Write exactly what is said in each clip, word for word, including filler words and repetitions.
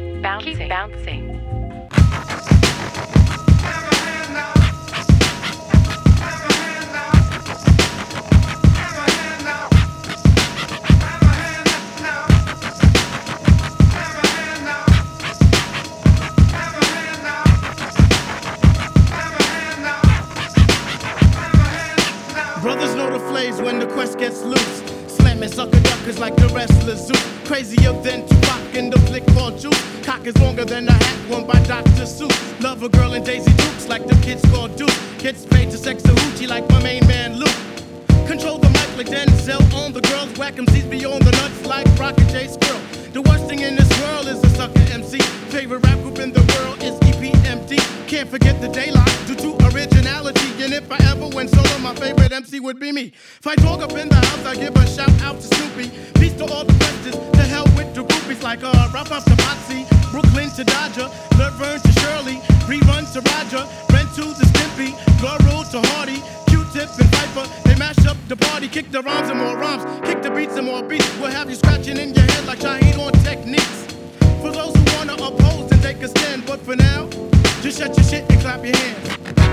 bouncing, keep bouncing. Brothers know the flames when the quest gets loose. Slamming sucker duckers like the wrestler Zeus. Crazier than Tupac in the flick called Juice. Cock is longer than a hat worn by Doctor Seuss. Love a girl in Daisy Dukes like the kids called Duke. Kids paid to sex a hoochie like my main man Luke. Control the mic like Denzel on the girls. Whack 'em C's beyond the nuts like Rocket J Squirrel. The worst thing in this world is a sucker M C. Favorite rap group in the world is E P M D. Can't forget the daylight due to originality. And if I ever went solo, my favorite M C would be me. If I talk up in the house, I give a shout out to Snoopy. Peace to all the questions, to hell with the groupies like uh, Ralph up to Potsy, Brooklyn to Dodger, Laverne to Shirley, Rerun to Roger, Brent to the Stimpy, Laurel to Hardy, Q-Tip and Piper. They mash up the party, kick the rhymes and more rhymes, kick the beats and more beats. We'll have you scratching in your head like Shaheed on Techniques. For those who wanna oppose and take a stand, but for now, just shut your shit and clap your hands.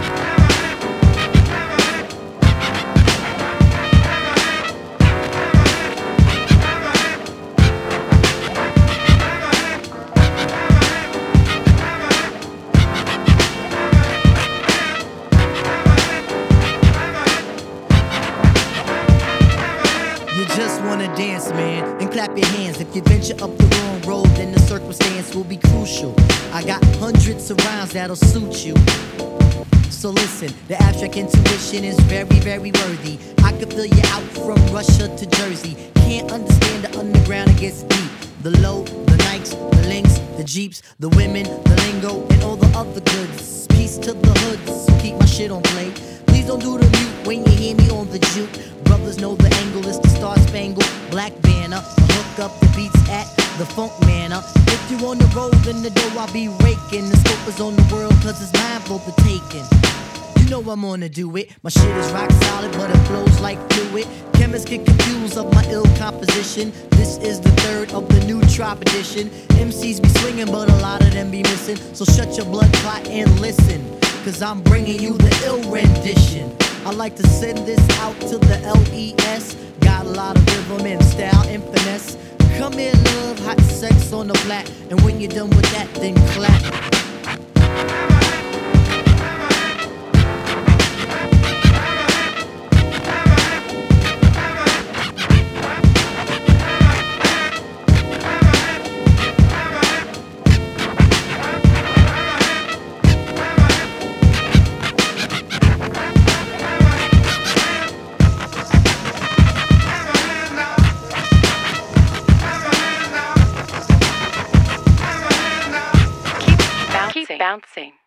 You just wanna dance, man, and clap your hands. If you venture up the wrong road, then the circumstance will be crucial. I got hundreds of rhymes that'll suit you. So listen, the abstract intuition is very, very worthy. I could fill you out from Russia to Jersey. Can't understand the underground, it gets deep. The low, the Nikes, the links, the Jeeps, the women, the lingo, and all the other goods. Peace to the hoods, so keep my shit on play. Please don't do the mute when you hear me on the juke. Brothers know the angle is the Star Spangled Black Banner. I hook up the beats at the Funk Manor. If you on the road in the dough, I'll be raking. The scope is on the world, cause it's mine for the taking. You know I'm gonna do it. My shit is rock solid, but it flows like fluid. Chemists get confused of my ill composition. This is the third of the new Trop edition. M Cs be swinging, but a lot of them be missing. So shut your blood clot and listen, cause I'm bringing you the ill rendition. I like to send this out to the L E S. Got a lot of rhythm and style and finesse. Come here, love, hot sex on the flat. And when you're done with that, then clap. Keep bouncing.